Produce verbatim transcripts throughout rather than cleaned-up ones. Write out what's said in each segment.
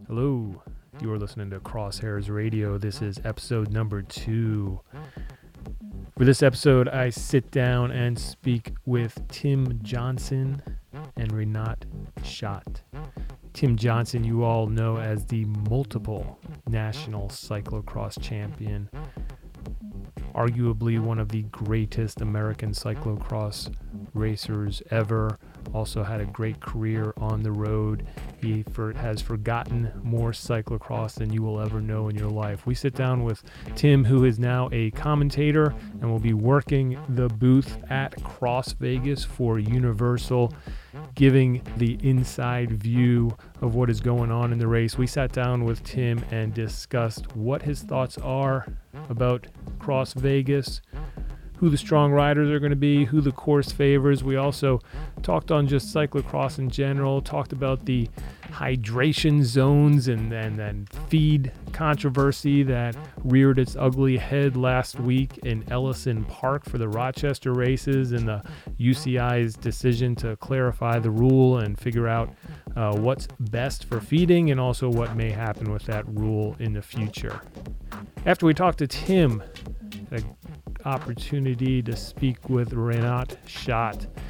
Hello, you are listening to Crosshairs Radio. This is episode number two. For this episode, I sit down and speak with Tim Johnson and Rinat Shah. Tim Johnson, you all know as the multiple national cyclocross champion, arguably one of the greatest American cyclocross racers ever. Also had a great career on the road. He for, has forgotten more cyclocross than you will ever know in your life. We sit down with Tim, who is now a commentator and will be working the booth at Cross Vegas for Universal, giving the inside view of what is going on in the race. We sat down with Tim and discussed what his thoughts are about Cross Vegas, who the strong riders are going to be, who the course favors. We also talked on just cyclocross in general, talked about the hydration zones and then and, and feed controversy that reared its ugly head last week in Ellison Park for the Rochester races, and the U C I's decision to clarify the rule and figure out uh, what's best for feeding, and also what may happen with that rule in the future. After we talked to Tim, a opportunity to speak with Rinat Shah.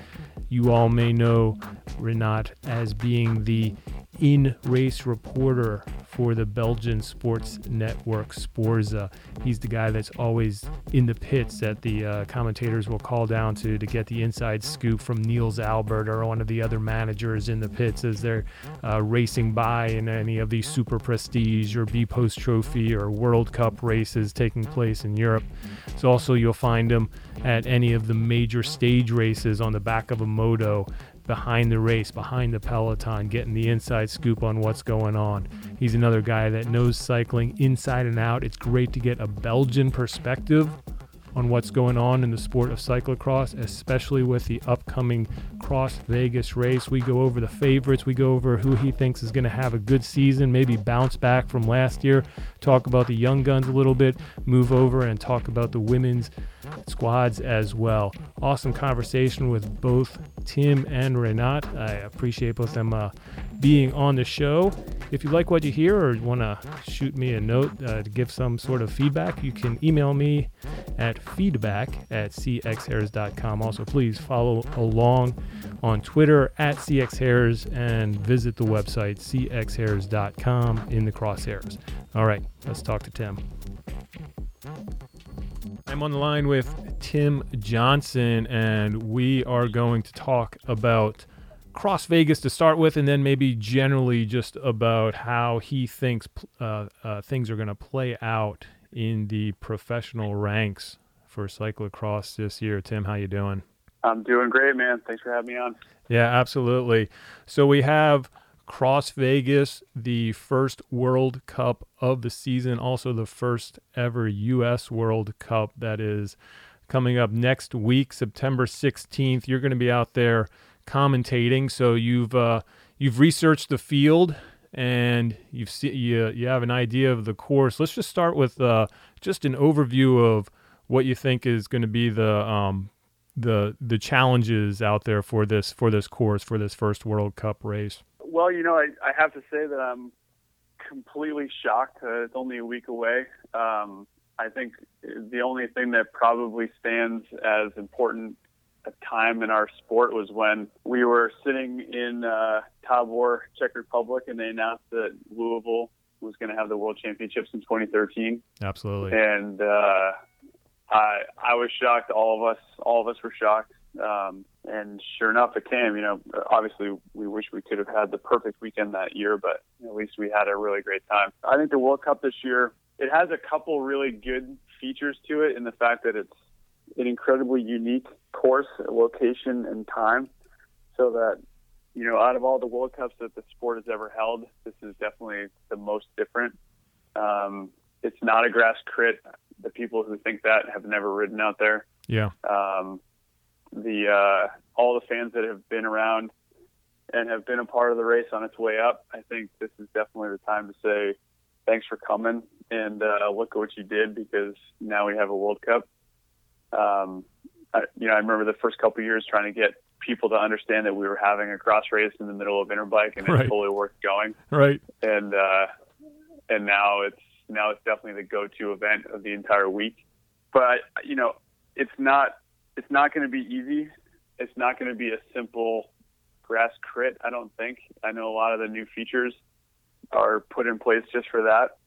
You all may know Rinat as being the in-race reporter for the Belgian sports network Sporza. He's the guy that's always in the pits that the uh, commentators will call down to to get the inside scoop from Niels Albert or one of the other managers in the pits as they're uh, racing by in any of these Super Prestige or B-Post Trophy or World Cup races taking place in Europe. So also you'll find him at any of the major stage races on the back of a moto, behind the race, behind the peloton, getting the inside scoop on what's going on. He's another guy that knows cycling inside and out. It's great to get a Belgian perspective on what's going on in the sport of cyclocross, especially with the upcoming Cross Vegas race. We go over the favorites. We go over who he thinks is going to have a good season, maybe bounce back from last year, talk about the young guns a little bit, move over and talk about the women's squads as well. Awesome conversation with both Tim and Rinat. I appreciate both of them uh, being on the show. If you like what you hear or want to shoot me a note uh, to give some sort of feedback, you can email me at feedback at c x hairs dot com. Also, please follow along on Twitter at c x hairs and visit the website c x hairs dot com in the crosshairs. All right, let's talk to Tim. I'm on the line with Tim Johnson, and we are going to talk about Cross Vegas to start with, and then maybe generally just about how he thinks uh, uh, things are going to play out in the professional ranks for cyclocross this year. Tim, how you doing? I'm doing great, man. Thanks for having me on. Yeah, absolutely. So we have Cross Vegas, the first World Cup of the season, also the first ever U S World Cup that is coming up next week, September sixteenth. You're going to be out there commentating, so you've uh, you've researched the field and you've see, you you have an idea of the course. Let's just start with uh, just an overview of what you think is going to be the um, the the challenges out there for this for this course for this first World Cup race. Well, you know, I, I have to say that I'm completely shocked. Uh, it's only a week away. Um, I think the only thing that probably stands as important a time in our sport was when we were sitting in uh, Tabor, Czech Republic, and they announced that Louisville was going to have the World Championships in twenty thirteen. Absolutely. And uh, I I was shocked. All of us, all of us were shocked. Um, and sure enough, it came. You know, obviously, we wish we could have had the perfect weekend that year, but at least we had a really great time. I think the World Cup this year, it has a couple really good features to it in the fact that it's an incredibly unique course, location, and time, so that, you know, out of all the World Cups that the sport has ever held, this is definitely the most different. Um, it's not a grass crit. The people who think that have never ridden out there. Yeah. Um, the uh, all the fans that have been around and have been a part of the race on its way up, I think this is definitely the time to say thanks for coming and uh, look at what you did, because now we have a World Cup. Um, I, you know, I remember the first couple of years trying to get people to understand that we were having a cross race in the middle of Interbike, and right. it's totally worth going. Right. And uh, and now it's now it's definitely the go-to event of the entire week. But you know, it's not it's not going to be easy. It's not going to be a simple grass crit, I don't think. I know a lot of the new features are put in place just for that.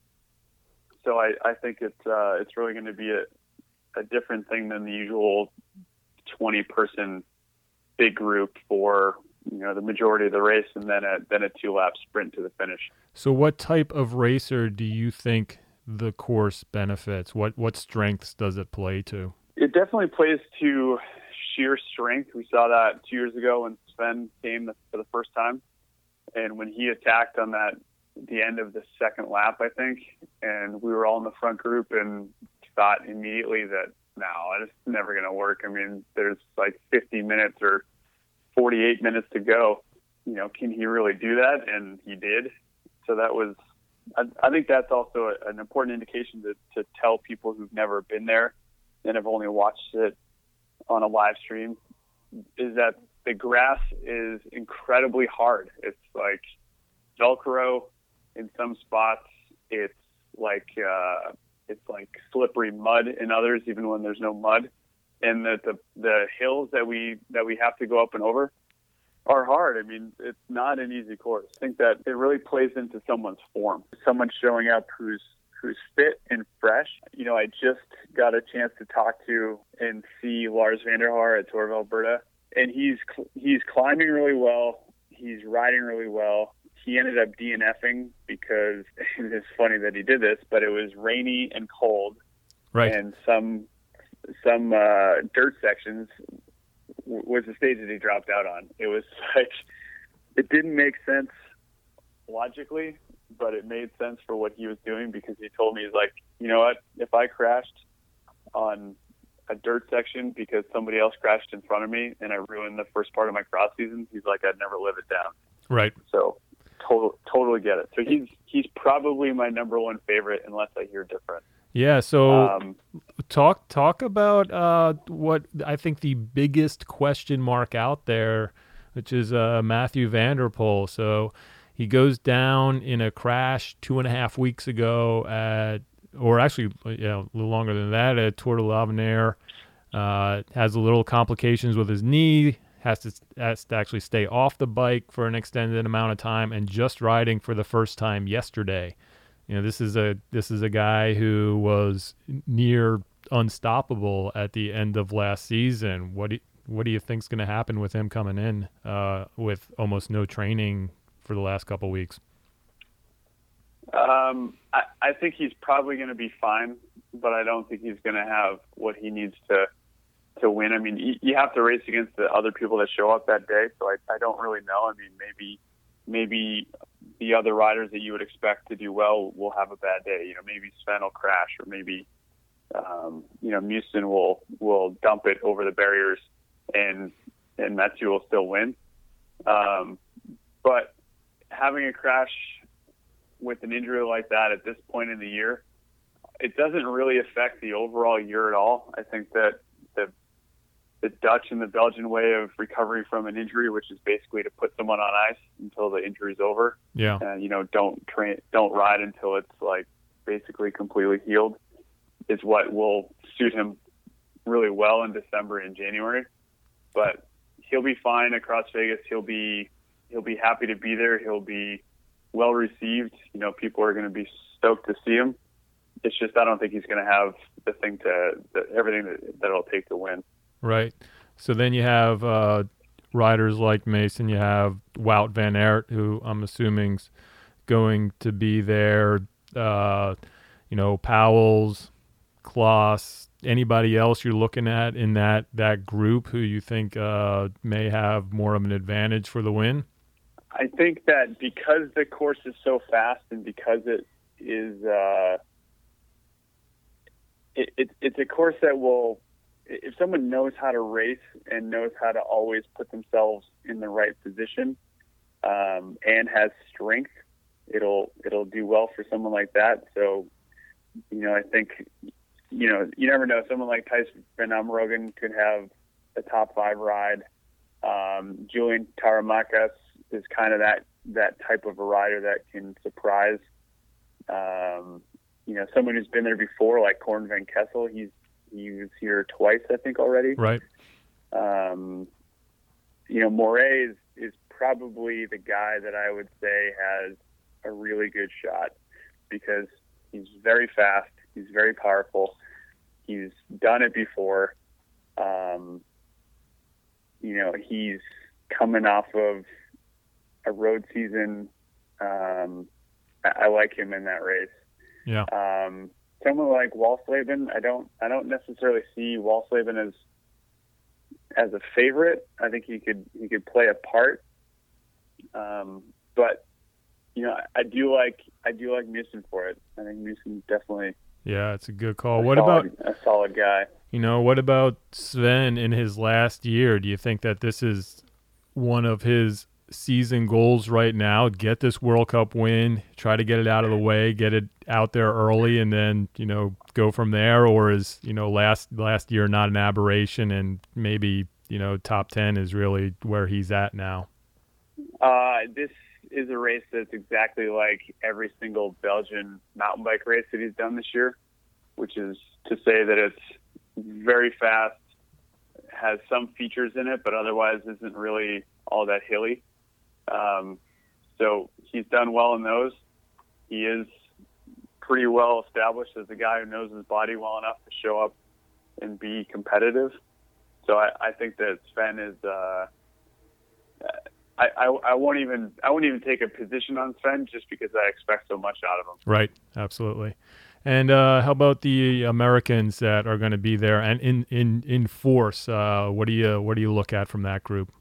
So I, I think it's uh, it's really going to be a, a different thing than the usual twenty person big group for, you know, the majority of the race, and then a then a two lap sprint to the finish. So what type of racer do you think the course benefits? What what strengths does it play to? It definitely plays to sheer strength. We saw that two years ago when Sven came for the first time, and when he attacked on that the end of the second lap, I think, and we were all in the front group and thought immediately that no, it's never going to work. I mean, there's like fifty minutes or forty-eight minutes to go. You know, can he really do that? And he did. So that was, I, I think that's also a, an important indication to, to tell people who've never been there and have only watched it on a live stream, is that the grass is incredibly hard. It's like Velcro in some spots. It's like, uh, it's like slippery mud in others, even when there's no mud. And the, the, the hills that we, that we have to go up and over are hard. I mean, it's not an easy course. I think that it really plays into someone's form. Someone showing up who's who's fit and fresh. You know, I just got a chance to talk to and see Lars van der Haar at Tour of Alberta, and he's he's climbing really well. He's riding really well. He ended up DNFing because it's funny that he did this, but it was rainy and cold, right? And some some uh, dirt sections was the stage that he dropped out on. It was like, it didn't make sense logically, but it made sense for what he was doing, because he told me, he's like, you know what, if I crashed on a dirt section because somebody else crashed in front of me and I ruined the first part of my cross season, he's like, I'd never live it down. Right. So total, totally get it. So he's, he's probably my number one favorite, unless I hear different. Yeah, so um, talk talk about uh, what I think the biggest question mark out there, which is uh, Mathieu van der Poel. So he goes down in a crash two and a half weeks ago at, or actually, you know, a little longer than that, at Tour de l'Avenir. Uh, has a little complications with his knee, has to, has to actually stay off the bike for an extended amount of time, and just riding for the first time yesterday. You know, this is a this is a guy who was near unstoppable at the end of last season. What do you, what do you think's going to happen with him coming in uh, with almost no training for the last couple weeks? Um, I, I think he's probably going to be fine, but I don't think he's going to have what he needs to to win. I mean, you, you have to race against the other people that show up that day, so I, I don't really know. I mean, maybe maybe. the other riders that you would expect to do well will have a bad day. You know, maybe Sven will crash, or maybe, um, you know, Musen will, will dump it over the barriers, and, and Mathieu will still win. Um, but having a crash with an injury like that at this point in the year, it doesn't really affect the overall year at all. I think that the, the Dutch and the Belgian way of recovering from an injury, which is basically to put someone on ice until the injury's over. Yeah. And, you know, don't train, don't ride until it's like basically completely healed, is what will suit him really well in December and January. But he'll be fine across Vegas. He'll be, he'll be happy to be there. He'll be well received. You know, people are going to be stoked to see him. It's just, I don't think he's going to have the thing to, the, everything that, that it'll take to win. Right. So then you have uh, riders like Mason. You have Wout van Aert, who I'm assuming's going to be there. Uh, you know, Powell's, Klaas, anybody else you're looking at in that, that group who you think uh, may have more of an advantage for the win? I think that because the course is so fast, and because it is, uh, it, it, it's a course that will, if someone knows how to race and knows how to always put themselves in the right position, um, and has strength, it'll it'll do well for someone like that. So, you know, I think, you know, you never know. Someone like Thijs van Amerongen could have a top five ride. Um, Julian Taramakas is kind of that, that type of a rider that can surprise. Um, you know, someone who's been there before, like Corn Van Kessel. He's he was here twice, I think, already. Right. Um, you know, Moret is is probably the guy that I would say has a really good shot because he's very fast. He's very powerful. He's done it before. Um, you know, he's coming off of a road season. Um, I, I like him in that race. Yeah. Um, someone like Walsleben, I don't, I don't necessarily see Walsleben as as a favorite. I think he could he could play a part. Um, but you know, I, I do like I do like Musin for it. I think Musin's definitely Yeah, it's a good call. a What solid, about a solid guy? You know, what about Sven in his last year? Do you think that this is one of his season goals right now? Get this World Cup win, try to get it out of the way, get it out there early, and then, you know, go from there? Or is, you know, last last year not an aberration and maybe, you know, top ten is really where he's at now? Uh, this is a race that's exactly like every single Belgian mountain bike race that he's done this year, which is to say that it's very fast, has some features in it, but otherwise isn't really all that hilly. Um, so he's done well in those. He is pretty well established as a guy who knows his body well enough to show up and be competitive. So I, I think that Sven is, uh, I, I, I won't even, I won't even take a position on Sven just because I expect so much out of him. Right. Absolutely. And uh, how about the Americans that are going to be there and in in in force? Uh, what do you what do you look at from that group?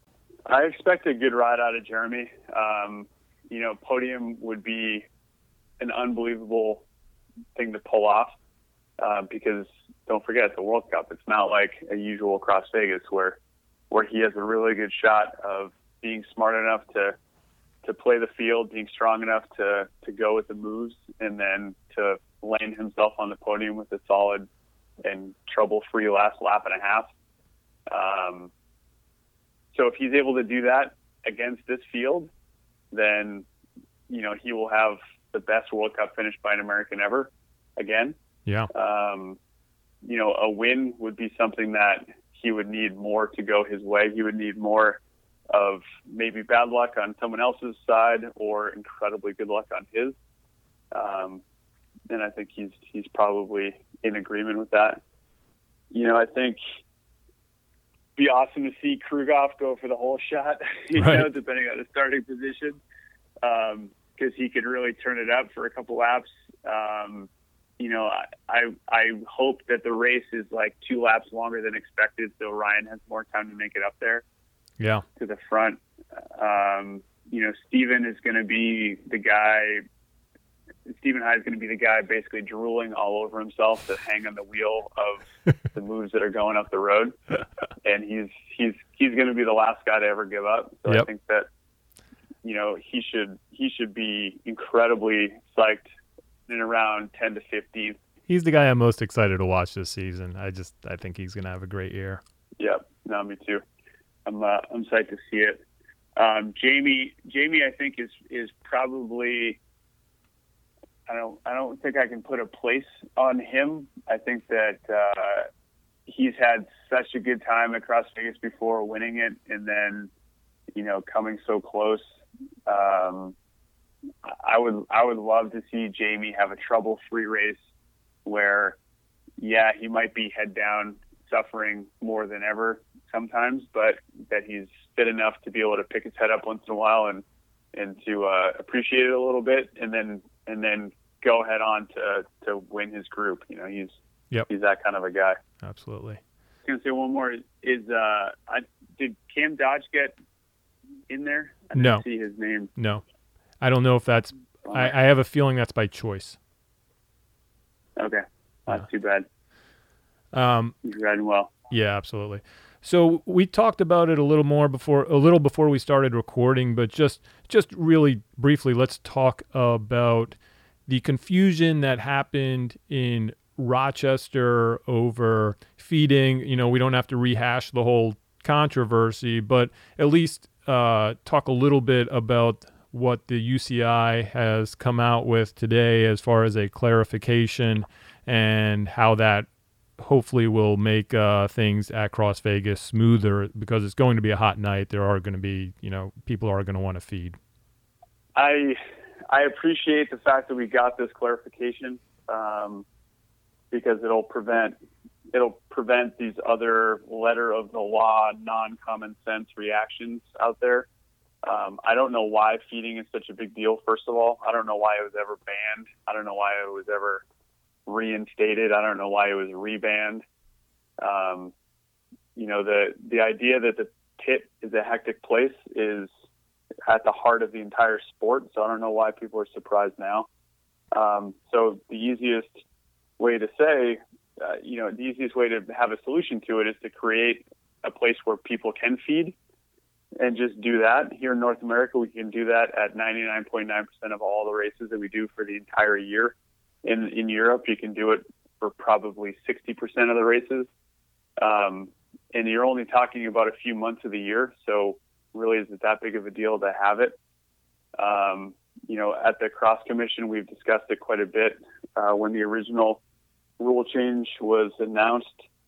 I expect a good ride out of Jeremy. Um, you know, podium would be an unbelievable thing to pull off uh, because don't forget it's a World Cup. It's not like a usual Cross Vegas where where he has a really good shot of being smart enough to to play the field, being strong enough to to go with the moves, and then to land himself on the podium with a solid and trouble-free last lap and a half. Um, so if he's able to do that against this field, then, you know, he will have the best World Cup finish by an American ever again. Yeah. Um, you know, a win would be something that he would need more to go his way. He would need more of maybe bad luck on someone else's side or incredibly good luck on his. Um, and I think he's he's probably in agreement with that. You know, I think it'd be awesome to see Krugoff go for the whole shot, you right. know, depending on his starting position, because um, he could really turn it up for a couple laps. Um, you know, I, I I hope that the race is like two laps longer than expected, so Ryan has more time to make it up there. Yeah, to the front. Um, you know, Steven is going to be the guy. Stephen Hyde is going to be the guy basically drooling all over himself to hang on the wheel of the moves that are going up the road, and he's he's he's going to be the last guy to ever give up. So yep. I think that you know he should he should be incredibly psyched in around ten to fifteen. He's the guy I'm most excited to watch this season. I just I think he's going to have a great year. Yep, no, me too. I'm uh, I'm psyched to see it. Um, Jamie Jamie I think is is probably. I don't. I don't think I can put a place on him. I think that uh, he's had such a good time at Cross Vegas before winning it, and then, you know, coming so close. Um, I would. I would love to see Jamie have a trouble-free race where, yeah, he might be head down, suffering more than ever sometimes, but that he's fit enough to be able to pick his head up once in a while and and to uh, appreciate it a little bit, and then. and then go head on to, to win his group. You know, he's, yep. he's that kind of a guy. Absolutely. I was going to say one more is, uh, I, did Cam Dodge get in there? I didn't no. see his name. No. I don't know if that's, I, I have a feeling that's by choice. Okay. That's yeah. too bad. Um, he's riding well. Yeah, absolutely. So we talked about it a little more before, a little before we started recording, but just, just really briefly, let's talk about the confusion that happened in Rochester over feeding. You know, we don't have to rehash the whole controversy, but at least uh, talk a little bit about what the U C I has come out with today as far as a clarification and how that hopefully will make uh, things at Cross Vegas smoother, because it's going to be a hot night. There are going to be, you know, people are going to want to feed. I I appreciate the fact that we got this clarification um, because it'll prevent it'll prevent these other letter of the law, non-common sense reactions out there. Um, I don't know why feeding is such a big deal. First of all, I don't know why it was ever banned. I don't know why it was ever reinstated. I don't know why it was rebanned. Um, you know, the the idea that the pit is a hectic place is at the heart of the entire sport. So I don't know why people are surprised now. Um, so the easiest way to say, uh, you know, the easiest way to have a solution to it is to create a place where people can feed and just do that. Here in North America, we can do that at ninety-nine point nine percent of all the races that we do for the entire year. In in Europe, you can do it for probably sixty percent of the races. Um, and you're only talking about a few months of the year. So really, is it that big of a deal to have it? Um, you know, at the Cross Commission, we've discussed it quite a bit. Uh, when the original rule change was announced,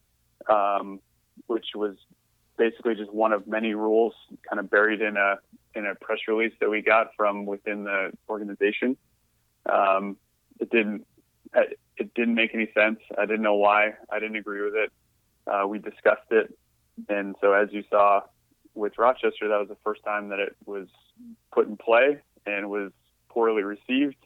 um, which was basically just one of many rules kind of buried in a in a press release that we got from within the organization. Um, it didn't it didn't make any sense. I didn't know why. I didn't agree with it. Uh, we discussed it, and so as you saw with Rochester, that was the first time that it was put in play and was poorly received,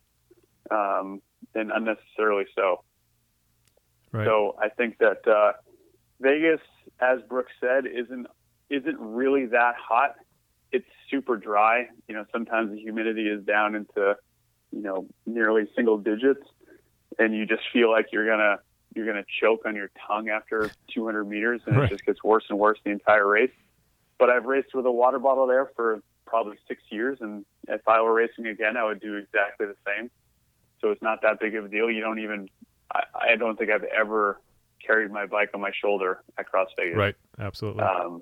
um, and unnecessarily so. Right. So I think that uh, Vegas, as Brooks said, isn't isn't really that hot. It's super dry. You know, sometimes the humidity is down into, you know, nearly single digits, and you just feel like you're gonna you're gonna choke on your tongue after two hundred meters, and right. It just gets worse and worse the entire race. But I've raced with a water bottle there for probably six years, and if I were racing again, I would do exactly the same. So it's not that big of a deal. You don't even, I, I don't think I've ever carried my bike on my shoulder at Cross Vegas. Right, absolutely. Um,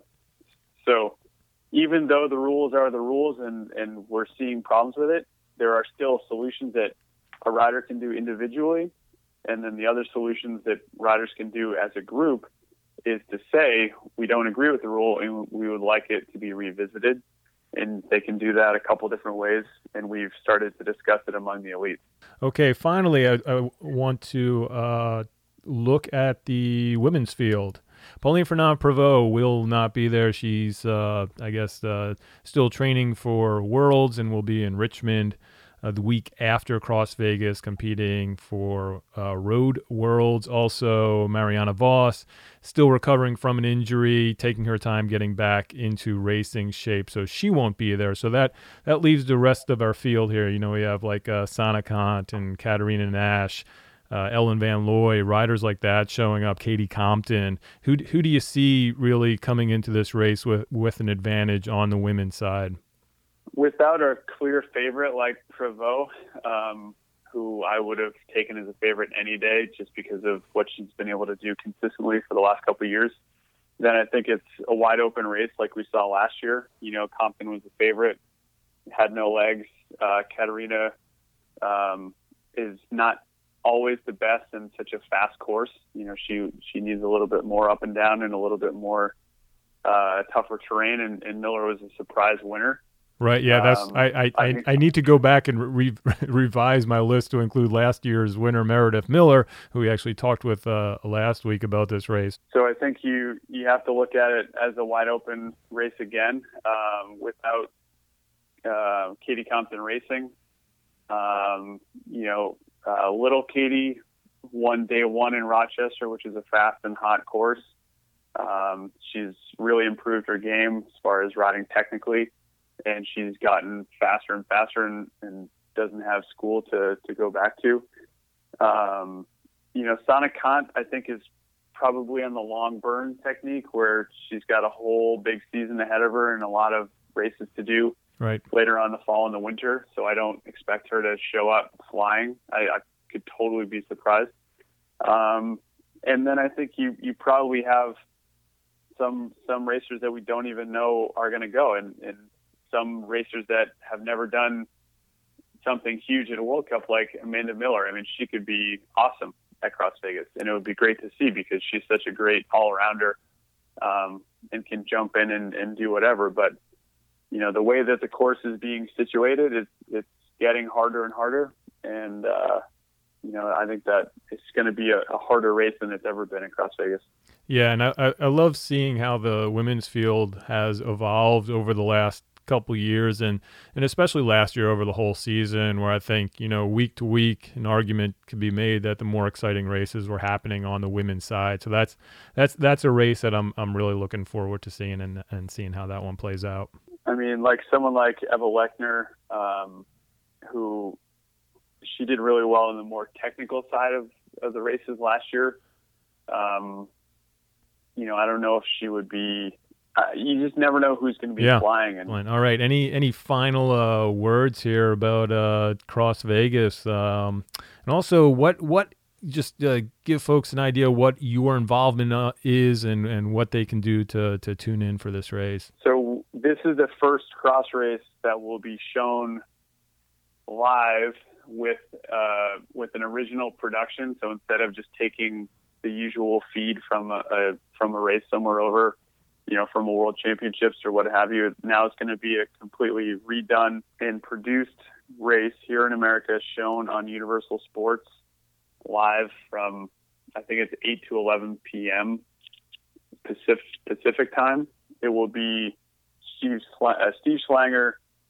so even though the rules are the rules and, and we're seeing problems with it, there are still solutions that a rider can do individually, and then the other solutions that riders can do as a group is to say, we don't agree with the rule and we would like it to be revisited. And they can do that a couple different ways, and we've started to discuss it among the elites. Okay, finally, I, I want to uh, look at the women's field. Pauline Ferrand-Prévot will not be there. She's, uh, I guess, uh, still training for Worlds and will be in Richmond uh, the week after Cross Vegas, competing for uh, Road Worlds. Also, Marianne Vos, still recovering from an injury, taking her time getting back into racing shape, so she won't be there. So that, that leaves the rest of our field here. You know, we have like uh, Sana Kant and Katarina Nash, uh, Ellen Van Looy, riders like that showing up, Katie Compton. Who who do you see really coming into this race with, with an advantage on the women's side? Without a clear favorite like Prévot, um, who I would have taken as a favorite any day just because of what she's been able to do consistently for the last couple of years, then I think it's a wide open race like we saw last year. You know, Compton was the favorite, had no legs. Uh, Katarina um, is not always the best in such a fast course. You know, she she needs a little bit more up and down and a little bit more uh, tougher terrain, and, and Miller was a surprise winner. Right, yeah, that's um, I I, I, I, I need to go back and re- revise my list to include last year's winner, Meredith Miller, who we actually talked with uh, last week about this race. So I think you you have to look at it as a wide open race again, um, without uh, Katie Compton racing. Um, you know, uh, little Katie won day one in Rochester, which is a fast and hot course. Um, she's really improved her game as far as riding technically, and she's gotten faster and faster and, and doesn't have school to, to go back to. Um, you know, Sana Kant, I think, is probably on the long burn technique where she's got a whole big season ahead of her and a lot of races to do right later on in the fall and the winter. So I don't expect her to show up flying. I, I could totally be surprised. Um, and then I think you, you probably have some some racers that we don't even know are going to go, and, and some racers that have never done something huge at a World Cup, like Amanda Miller. I mean, she could be awesome at Cross Vegas, and it would be great to see because she's such a great all-arounder um, and can jump in and, and do whatever. But, you know, the way that the course is being situated, it's, it's getting harder and harder. And, uh, you know, I think that it's going to be a, a harder race than it's ever been in Cross Vegas. Yeah, and I, I love seeing how the women's field has evolved over the last couple years, and and especially last year over the whole season, where I think, you know, week to week an argument could be made that the more exciting races were happening on the women's side. So that's that's that's a race that I'm I'm really looking forward to seeing and and seeing how that one plays out. I mean, like someone like Eva Lechner, um, who she did really well in the more technical side of, of the races last year. Um, you know, I don't know if she would be. Uh, you just never know who's going to be yeah. flying. And all right, any any final uh, words here about uh, Cross Vegas, um, and also what what just uh, give folks an idea what your involvement uh, is and, and what they can do to to tune in for this race. So this is the first cross race that will be shown live with uh, with an original production. So instead of just taking the usual feed from a, a from a race somewhere over, you know, from a World Championships or what have you, now it's going to be a completely redone and produced race here in America, shown on Universal Sports live from, I think it's eight to eleven p.m. Pacific, Pacific time. It will be Steve, Sl- uh, Steve Schlanger,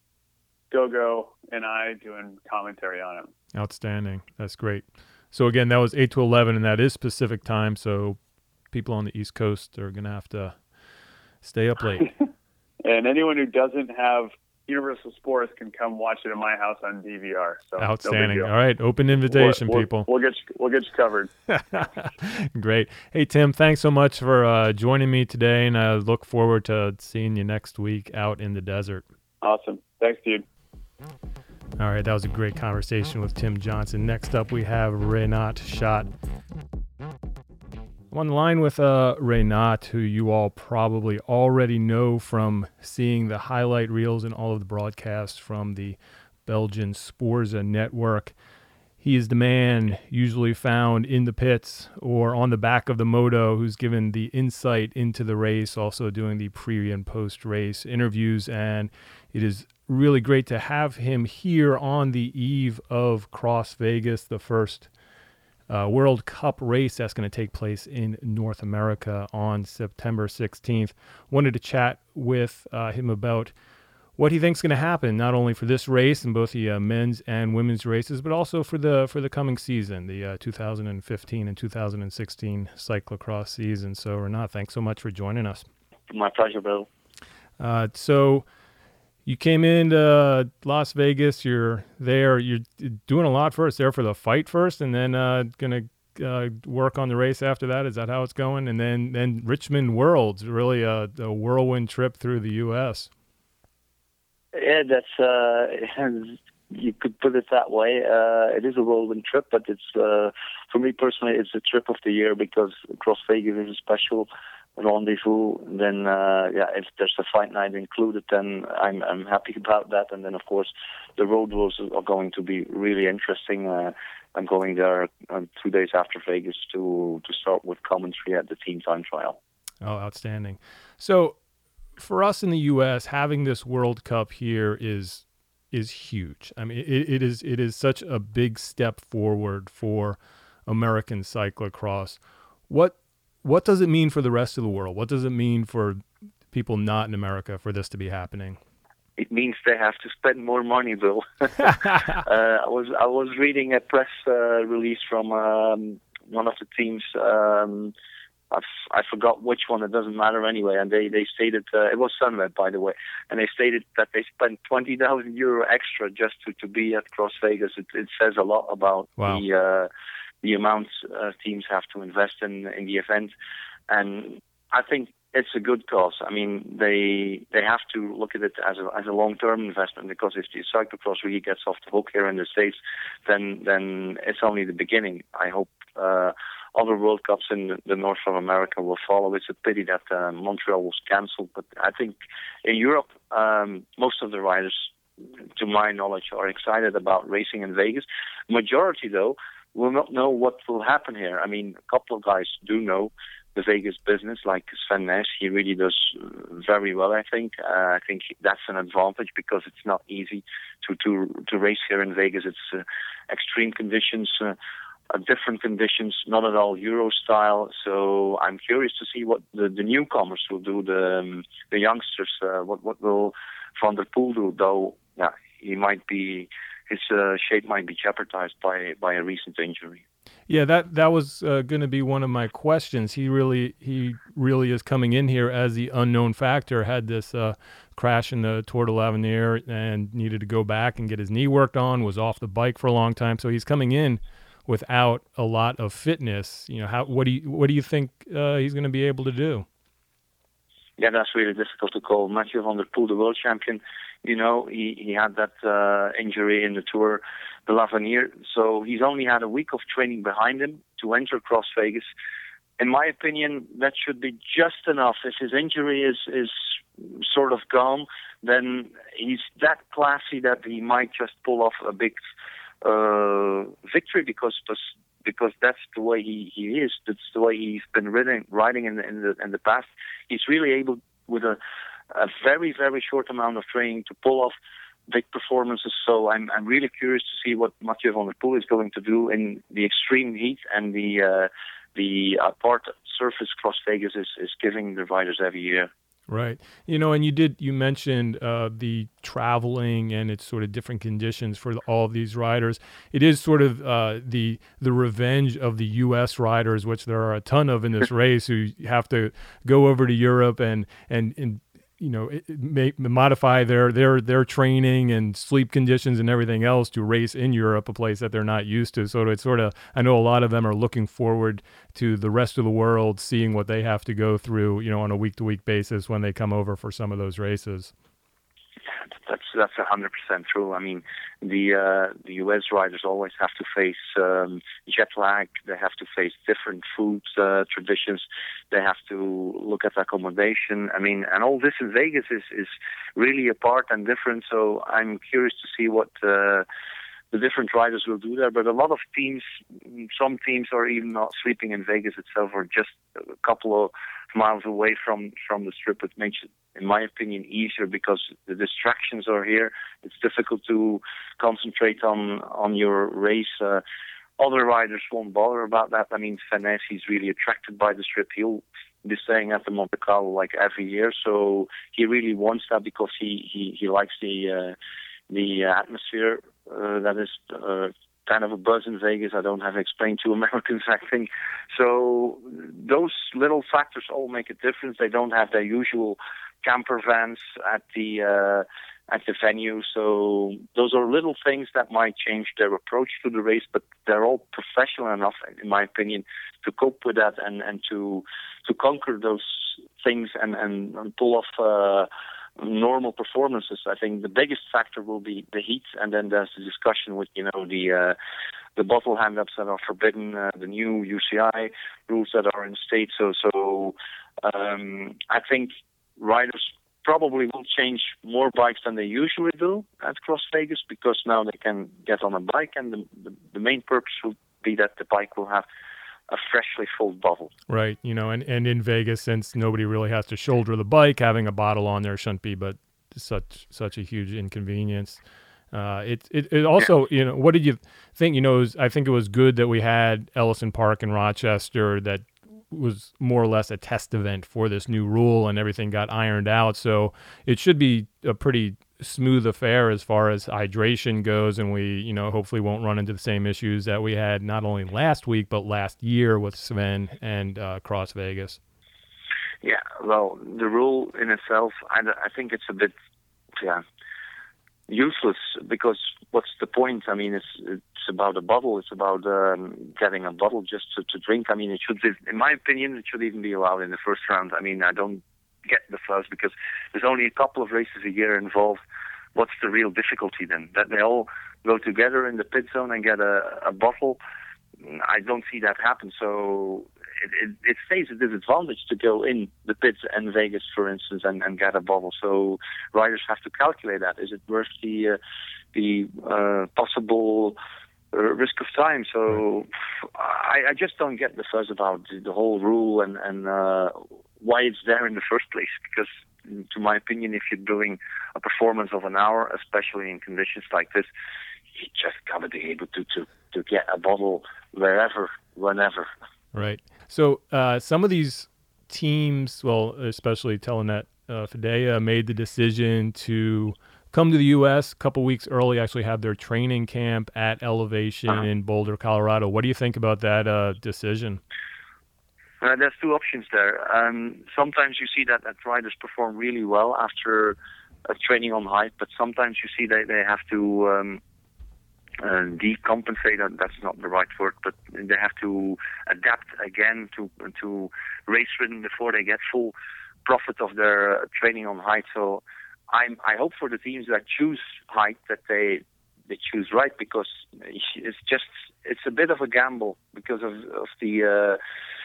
Gogo, and I doing commentary on it. Outstanding. That's great. So again, that was eight to eleven, and that is Pacific time, so people on the East Coast are going to have to stay up late. And anyone who doesn't have Universal Sports can come watch it at my house on D V R. So outstanding. No All right, open invitation, we'll, we'll, people. We'll get you, we'll get you covered. Great. Hey, Tim, thanks so much for uh, joining me today, and I look forward to seeing you next week out in the desert. Awesome. Thanks, dude. All right, that was a great conversation with Tim Johnson. Next up, we have Renat Schat. I'm on the line with uh, Renat, who you all probably already know from seeing the highlight reels and all of the broadcasts from the Belgian Sporza network. He is the man usually found in the pits or on the back of the moto who's given the insight into the race, also doing the pre- and post-race interviews, and it is really great to have him here on the eve of Cross Vegas, the first Uh, World Cup race that's going to take place in North America on September sixteenth. Wanted to chat with uh, him about what he thinks is going to happen, not only for this race and both the uh, men's and women's races, but also for the for the coming season, the uh, two thousand fifteen and two thousand sixteen cyclocross season. So, Renat, thanks so much for joining us. My pleasure, Bill. Uh, so. You came into Las Vegas, you're there, you're doing a lot first, there for the fight first, and then uh, going to uh, work on the race after that. Is that how it's going? And then, then Richmond Worlds, really a, a whirlwind trip through the U S Yeah, that's, uh, you could put it that way. Uh, it is a whirlwind trip, but it's, uh, for me personally, it's a trip of the year because Cross Vegas is a special rendezvous. And then, uh, yeah, if there's a fight night included, then I'm I'm happy about that. And then, of course, the road rules are going to be really interesting. Uh, I'm going there uh, two days after Vegas to to start with commentary at the team time trial. Oh, outstanding! So, for us in the U S, having this World Cup here is is huge. I mean, it, it is it is such a big step forward for American cyclocross. What What does it mean for the rest of the world? What does it mean for people not in America for this to be happening? It means they have to spend more money, Bill. uh, I was I was reading a press uh, release from um, one of the teams. Um, I I forgot which one. It doesn't matter anyway. And they they stated uh, it was Sunweb, by the way, and they stated that they spent twenty thousand euro extra just to, to be at Cross Vegas. It, it says a lot about wow. the. Uh, the amounts uh, teams have to invest in in the event. And I think it's a good cause. I mean, they they have to look at it as a as a long-term investment, because if the cyclocross really gets off the hook here in the States, then then it's only the beginning. I hope uh, other World Cups in the north of America will follow. It's a pity that uh, Montreal was cancelled, but I think in Europe, um, most of the riders, to my knowledge, are excited about racing in Vegas. Majority, though, will not know what will happen here. I mean, a couple of guys do know the Vegas business, like Sven Nys. He really does very well, I think. Uh, I think that's an advantage because it's not easy to to, to race here in Vegas. It's uh, extreme conditions, uh, uh, different conditions, not at all Euro style. So I'm curious to see what the, the newcomers will do, the um, the youngsters. Uh, what what will Van der Poel do? Though, yeah, he might be his uh, shape might be jeopardized by by a recent injury. Yeah, that that was uh, going to be one of my questions. He really he really is coming in here as the unknown factor. Had this uh, crash in the Tour de l'Avenir and needed to go back and get his knee worked on. Was off the bike for a long time, so he's coming in without a lot of fitness. You know, how what do you what do you think uh, he's going to be able to do? Yeah, that's really difficult to call. Mathieu van der Poel, the world champion, you know, he, he had that uh, injury in the Tour de l'Avenir, so he's only had a week of training behind him to enter Cross Vegas. In my opinion, that should be just enough. If his injury is, is sort of gone, then he's that classy that he might just pull off a big uh, victory because because that's the way he, he is. That's the way he's been riding, riding in the, in the in the past. He's really able, with a, a very, very short amount of training, to pull off big performances. So I'm I'm really curious to see what Mathieu van der Poel is going to do in the extreme heat and the uh, the uh, part surface Cross Vegas is, is giving the riders every year. Right. You know, and you did, you mentioned uh, the traveling and it's sort of different conditions for the, all of these riders. It is sort of uh, the the revenge of the U S riders, which there are a ton of in this race, who have to go over to Europe and, and, and you know, make, modify their, their, their training and sleep conditions and everything else to race in Europe, a place that they're not used to. So it's sort of, I know a lot of them are looking forward to the rest of the world, seeing what they have to go through, you know, on a week to week basis when they come over for some of those races. That's that's a hundred percent true. I mean, the uh, the U S riders always have to face um, jet lag. They have to face different food uh, traditions. They have to look at accommodation. I mean, and all this in Vegas is is really apart and different. So I'm curious to see what uh, the different riders will do there. But a lot of teams, some teams are even not sleeping in Vegas itself, or just a couple of miles away from from the Strip, which makes it, in my opinion, easier because the distractions are here. It's difficult to concentrate on on your race. Uh, other riders won't bother about that. I mean, Sven Nys, he's really attracted by the Strip. He'll be staying at the Monte Carlo like every year, so he really wants that because he he, he likes the uh, the atmosphere uh, that is uh, kind of a buzz in Vegas. I don't have to explain to Americans, I think. So those little factors all make a difference. They don't have their usual camper vans at the uh, at the venue. So those are little things that might change their approach to the race, but they're all professional enough, in my opinion, to cope with that and, and to to conquer those things and, and, and pull off uh, normal performances. I think the biggest factor will be the heat, and then there's the discussion with, you know, the uh, the bottle hand-ups that are forbidden, uh, the new U C I rules that are in state. So, so um, I think riders probably will change more bikes than they usually do at Cross Vegas because now they can get on a bike, and the, the, the main purpose will be that the bike will have a freshly filled bottle. Right, you know, and, and in Vegas, since nobody really has to shoulder the bike, having a bottle on there shouldn't be but such such a huge inconvenience. Uh, it, it it also, you know, what did you think? You know, it was, I think it was good that we had Ellison Park in Rochester that was more or less a test event for this new rule, and everything got ironed out. So it should be a pretty smooth affair as far as hydration goes, and we, you know, hopefully won't run into the same issues that we had not only last week but last year with Sven and uh, Cross Vegas. Yeah, well, the rule in itself, I, I think it's a bit, yeah, useless, because what's the point? I mean, it's it's about a bottle. It's about um, getting a bottle just to, to drink. I mean, it should, in my opinion, it should even be allowed in the first round. I mean, I don't get the fuss because there's only a couple of races a year involved. What's the real difficulty then? That they all go together in the pit zone and get a, a bottle? I don't see that happen. So it, it, it stays a disadvantage to go in the pits in Vegas, for instance, and, and get a bottle. So riders have to calculate that. Is it worth the uh, the uh, possible uh, risk of time? So I, I just don't get the fuzz about the, the whole rule and, and uh, why it's there in the first place. Because, to my opinion, if you're doing a performance of an hour, especially in conditions like this, you just gotta be able to, to, to get a bottle wherever, whenever. Right. So uh, some of these teams, well, especially Telenet uh, Fidea, made the decision to come to the U S a couple weeks early, actually have their training camp at Elevation uh-huh. in Boulder, Colorado. What do you think about that uh, decision? Uh, there's two options there. Um, sometimes you see that, that riders perform really well after uh, training on height, but sometimes you see that they have to um, uh, decompensate. That, that's not the right word, but they have to adapt again to to race rhythm before they get full profit of their uh, training on height. So I'm, I hope for the teams that choose height that they they choose right, because it's just it's a bit of a gamble because of of the. Uh,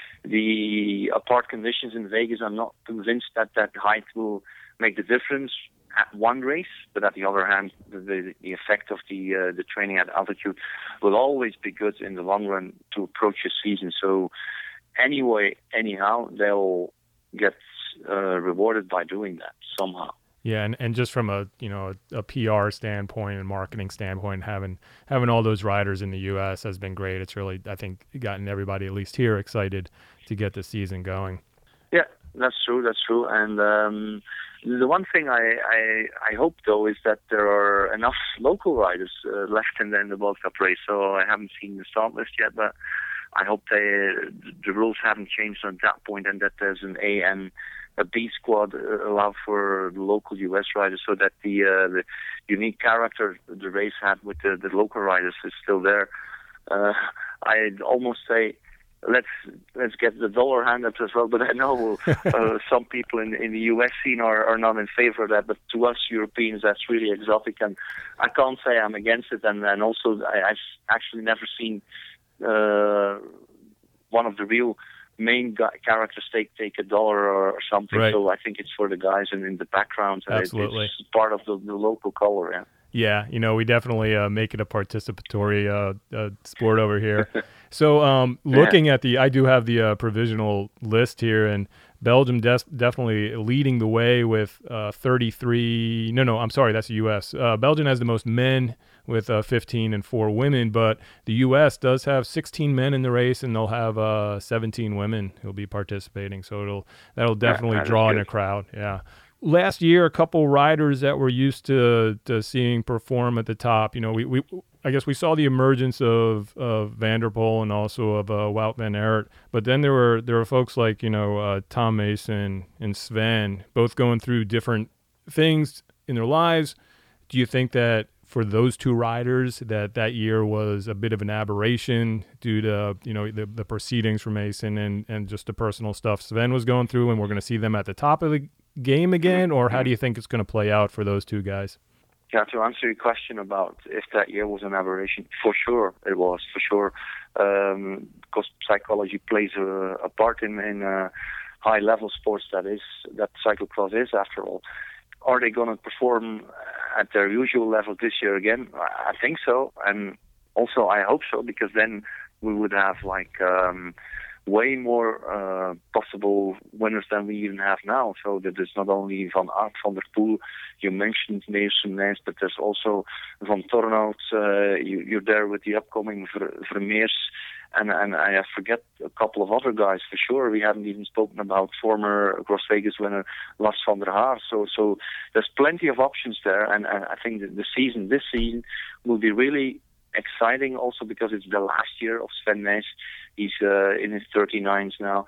The apart conditions in Vegas. I'm not convinced that that height will make the difference at one race, but at the other hand, the, the, the effect of the uh, the training at altitude will always be good in the long run to approach a season. So anyway, anyhow, they'll get uh, rewarded by doing that somehow. Yeah, and, and just from a you know a, a P R standpoint and marketing standpoint, having having all those riders in the U S has been great. It's really, I think, gotten everybody, at least here, excited to get the season going. Yeah, that's true. That's true. And um, the one thing I, I I hope though is that there are enough local riders uh, left in the, in the World Cup race. So I haven't seen the start list yet, but I hope they the rules haven't changed on that point, and that there's an A and a B squad allowed for the local U S riders, so that the uh, the unique character the race had with the, the local riders is still there. Uh, I'd almost say let's let's get the dollar handed as well, but I know uh, some people in in the U S scene are, are not in favor of that. But to us Europeans, that's really exotic, and I can't say I'm against it. And and also I, I've actually never seen uh, one of the real main guy, characters take take a dollar or, or something. Right. So I think it's for the guys in, in the background. Absolutely, it's part of the, the local color. Yeah. Yeah, you know, we definitely uh, make it a participatory uh, uh, sport over here. So um, looking yeah. at the, I do have the uh, provisional list here, and Belgium des- definitely leading the way with uh, thirty-three. No, no, I'm sorry, that's the U S. Uh, Belgium has the most men with uh, fifteen and four women, but the U S does have sixteen men in the race, and they'll have uh, seventeen women who'll be participating. So it'll that'll definitely yeah, that draw in a crowd. Yeah. Last year, a couple riders that we're used to, to seeing perform at the top. You know, we, we I guess we saw the emergence of, of Van der Poel and also of uh, Wout van Aert. But then there were there were folks like, you know, uh, Tom Mason and Sven, both going through different things in their lives. Do you think that for those two riders that that year was a bit of an aberration due to, you know, the, the proceedings for Mason and, and just the personal stuff Sven was going through, and we're going to see them at the top of the game again, or how do you think it's going to play out for those two guys? Yeah, to answer your question about if that year was an aberration, for sure it was, for sure, um, because psychology plays a, a part in, in uh, high-level sports that is that cyclocross is, after all. Are they going to perform at their usual level this year again? I think so, and also I hope so, because then we would have like um, way more uh, possible winners than we even have now. So that there's not only Van Aert, Van der Poel, you mentioned Mason names, but there's also Van Tornout. Uh, you, you're there with the upcoming Ver, Vermeers, and and I forget a couple of other guys for sure. We haven't even spoken about former Cross Vegas winner Lars van der Haar. So so there's plenty of options there, and, and I think that the season, this season, will be really exciting also because it's the last year of Sven Nys. He's uh, in his thirty-nines now.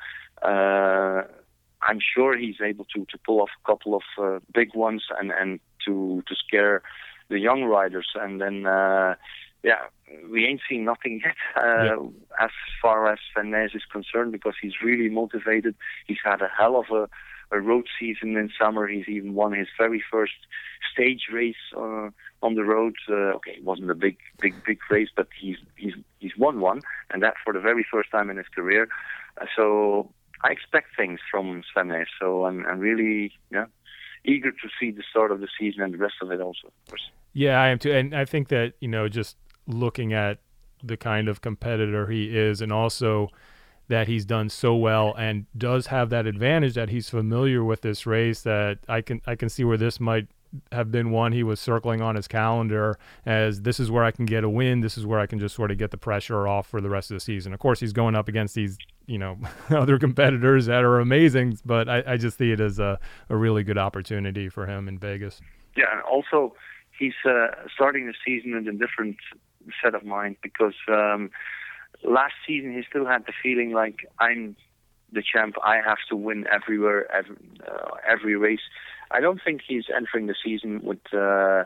Uh, I'm sure he's able to, to pull off a couple of uh, big ones and, and to to scare the young riders. And then, uh, yeah, we ain't seen nothing yet uh, yeah. as far as Sven Nys is concerned, because he's really motivated. He's had a hell of a, a road season in summer. He's even won his very first stage race uh, on the road. Uh, okay, it wasn't a big, big, big race, but he's he's he's won one, and that for the very first time in his career. Uh, so I expect things from Sven Nys. So I'm, I'm really yeah eager to see the start of the season and the rest of it also, of course. Yeah, I am too, and I think that, you know, just looking at the kind of competitor he is, and also that he's done so well and does have that advantage that he's familiar with this race, that I can I can see where this might have been one he was circling on his calendar as this is where I can get a win. This is where I can just sort of get the pressure off for the rest of the season. Of course, he's going up against these, you know, other competitors that are amazing, but I, I just see it as a, a really good opportunity for him in Vegas. Yeah, and also he's uh, starting the season in a different set of mind, because um, last season he still had the feeling like, I'm the champ, I have to win everywhere, every, uh, every race. I don't think he's entering the season with uh,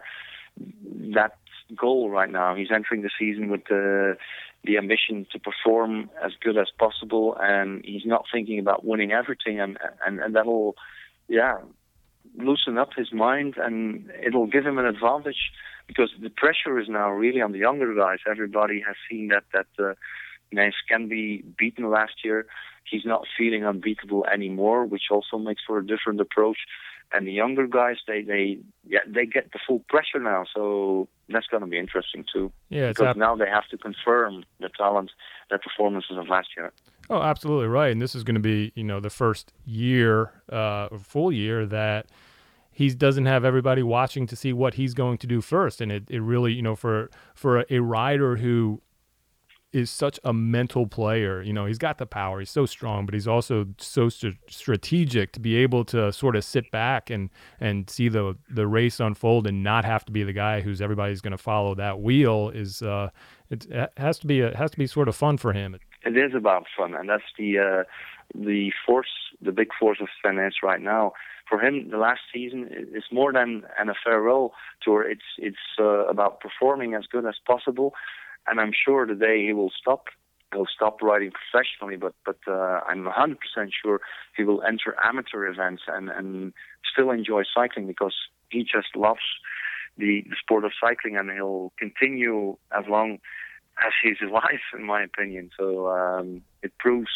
that goal right now. He's entering the season with uh, the ambition to perform as good as possible, and he's not thinking about winning everything, and and, and that'll, yeah, loosen up his mind, and it'll give him an advantage, because the pressure is now really on the younger guys. Everybody has seen that that uh, Nys can be beaten last year. He's not feeling unbeatable anymore, which also makes for a different approach. And the younger guys, they they yeah they get the full pressure now, so that's going to be interesting too. Yeah, because ab- now they have to confirm the talent, their performances of last year. Oh, absolutely right. And this is going to be, you know, the first year, uh, full year that he doesn't have everybody watching to see what he's going to do first. And it, it really, you know, for for a, a rider who is such a mental player, you know, he's got the power, he's so strong, but he's also so st- strategic to be able to sort of sit back and, and see the the race unfold and not have to be the guy who's everybody's going to follow that wheel is, uh, it, it has to be, a, it has to be sort of fun for him. It is about fun, and that's the uh, the force, the big force of Sven Nys right now. For him, the last season is more than an a farewell tour. It's it's uh, about performing as good as possible. And I'm sure the day he will stop, he'll stop riding professionally, but but uh, I'm one hundred percent sure he will enter amateur events and, and still enjoy cycling, because he just loves the, the sport of cycling, and he'll continue as long as he's alive, in my opinion. So um, it proves,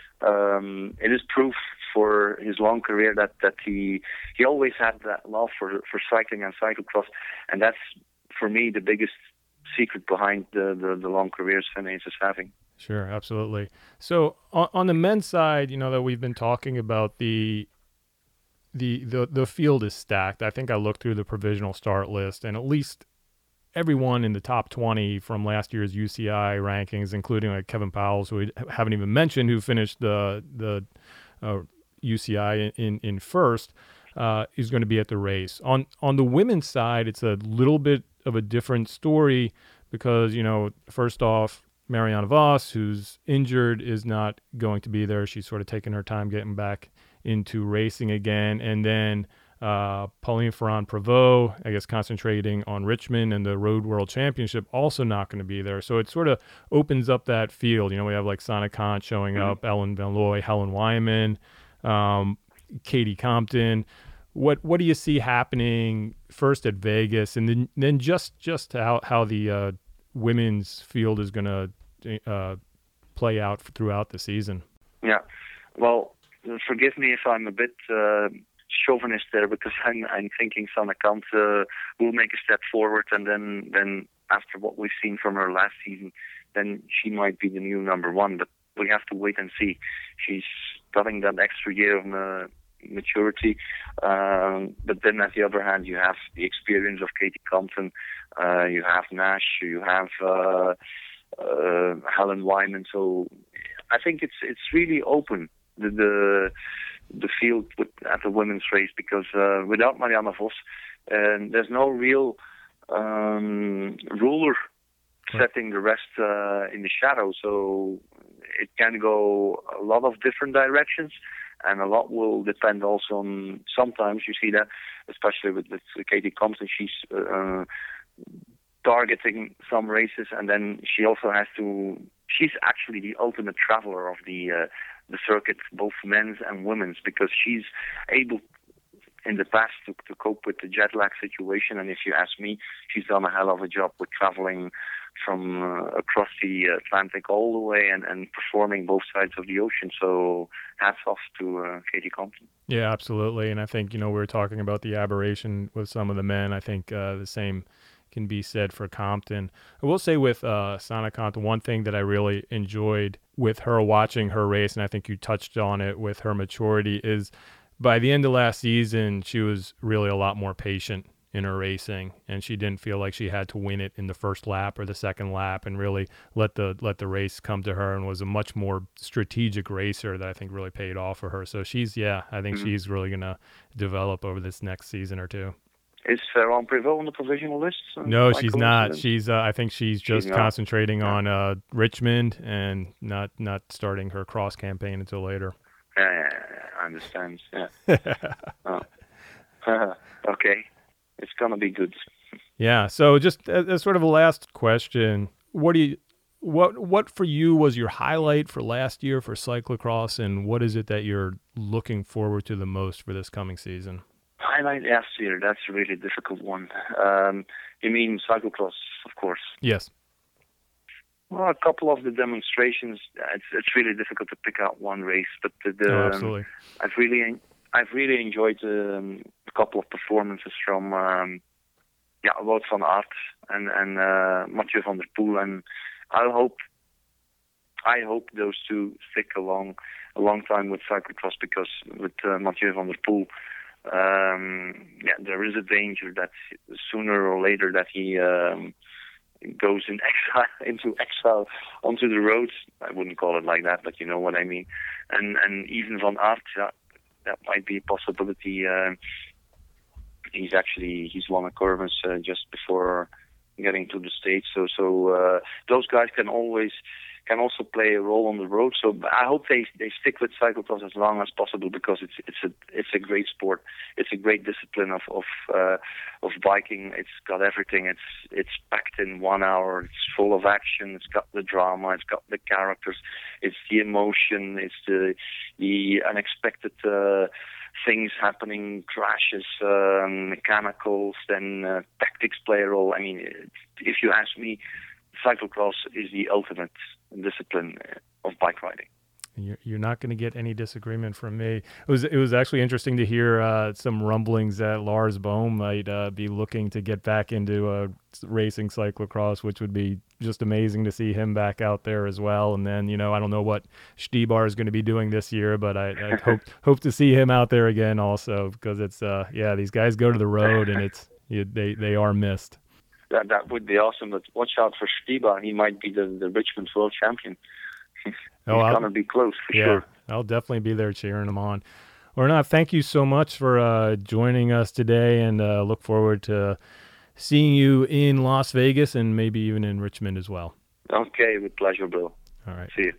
um, it is proof for his long career that, that he he always had that love for, for cycling and cyclocross, and that's, for me, the biggest secret behind the, the, the long careers Sven Nys is having. Sure, absolutely. So on, on the men's side, you know, that we've been talking about, the, the the the field is stacked. I think I looked through the provisional start list, and at least everyone in the top twenty from last year's U C I rankings, including like Kevin Powles, who we haven't even mentioned, who finished the the uh, U C I in in first, uh, is going to be at the race. On on the women's side, it's a little bit of a different story, because, you know, first off, Marianne Vos, who's injured, is not going to be there. She's sort of taking her time getting back into racing again. And then uh, Pauline Ferrand-Prévot, I guess, concentrating on Richmond and the Road World Championship, also not going to be there. So it sort of opens up that field. You know, we have like Sana Kant showing mm-hmm. up, Ellen Van Looy, Helen Wyman, um, Katie Compton. What what do you see happening first at Vegas, and then then just just how how the uh, women's field is going to uh, play out throughout the season? Yeah, well, forgive me if I'm a bit uh, chauvinist there, because I'm I'm thinking Sana Kant uh, will make a step forward, and then then after what we've seen from her last season, then she might be the new number one. But we have to wait and see. She's getting that extra year of uh, maturity, um, but then at the other hand, you have the experience of Katie Compton, uh, you have Nash, you have uh, uh, Helen Wyman. So I think it's it's really open, the the, the field with, at the women's race, because uh, without Marianne Vos, uh, there's no real um, ruler setting the rest uh, in the shadow. So it can go a lot of different directions. And a lot will depend also on, sometimes you see that, especially with, with Katie Compton, she's uh, targeting some races, and then she also has to, she's actually the ultimate traveler of the uh, the circuit, both men's and women's, because she's able in the past to, to cope with the jet lag situation. And if you ask me, she's done a hell of a job with traveling from uh, across the Atlantic all the way and, and performing both sides of the ocean. So hats off to uh, Katie Compton. Yeah, absolutely. And I think, you know, we were talking about the aberration with some of the men. I think uh, the same can be said for Compton. I will say with uh, Sanne Compton, one thing that I really enjoyed with her watching her race, and I think you touched on it with her maturity, is by the end of last season, she was really a lot more patient in her racing, and she didn't feel like she had to win it in the first lap or the second lap, and really let the let the race come to her, and was a much more strategic racer that I think really paid off for her. So she's, yeah, I think mm-hmm. she's really going to develop over this next season or two. Is Ferrand Prévot on the provisional list? No, she's not. She's. Uh, I think she's just she's concentrating yeah. on uh, Richmond and not not starting her cross campaign until later. Yeah, yeah, yeah, I understand. Yeah. oh. Okay, it's gonna be good. Yeah. So, just as, as sort of a last question, what do you, what what for you was your highlight for last year for cyclocross, and what is it that you're looking forward to the most for this coming season? Highlight last year, that's a really difficult one. Um, you mean cyclocross, of course? Yes. Well, a couple of the demonstrations, it's it's really difficult to pick out one race, but the, the oh, absolutely. Um, I've really I've really enjoyed um, a couple of performances from um, yeah, Wout van Aert and and uh, Mathieu van der Poel, and I hope I hope those two stick along a long time with cyclocross, because with uh, Mathieu van der Poel. Um, yeah, there is a danger that sooner or later that he um, goes in exile, into exile onto the roads. I wouldn't call it like that, but you know what I mean. And and even Van Aert, yeah, that might be a possibility. Uh, he's actually he's won a Corvus uh, just before getting to the States, so so uh, those guys can always. can also play a role on the road. So I hope they they stick with cyclocross as long as possible, because it's it's a it's a great sport. It's a great discipline of of uh, of biking. It's got everything. It's it's packed in one hour. It's full of action. It's got the drama. It's got the characters. It's the emotion. It's the the unexpected uh, things happening, crashes, um, mechanicals, then uh, tactics play a role. I mean, if you ask me, cyclocross is the ultimate discipline of bike riding. You're, you're not going to get any disagreement from me. It was it was actually interesting to hear uh, some rumblings that Lars Bohm might uh, be looking to get back into uh, racing cyclocross, which would be just amazing to see him back out there as well. And then, you know, I don't know what Stybar is going to be doing this year, but I, I hope hope to see him out there again also, because it's uh yeah these guys go to the road and it's you, they they are missed. That that would be awesome, but watch out for Stybar. He might be the, the Richmond world champion. He's oh, going to be close for yeah, sure. I'll definitely be there cheering him on. Ornaat, thank you so much for uh, joining us today, and uh, look forward to seeing you in Las Vegas and maybe even in Richmond as well. Okay, with pleasure, Bill. All right. See you.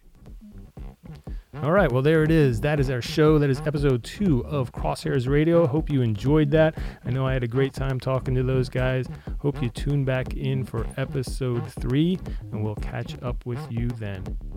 All right, well, there it is. That is our show. That is episode two of Crosshairs Radio. Hope you enjoyed that. I know I had a great time talking to those guys. Hope you tune back in for episode three, and we'll catch up with you then.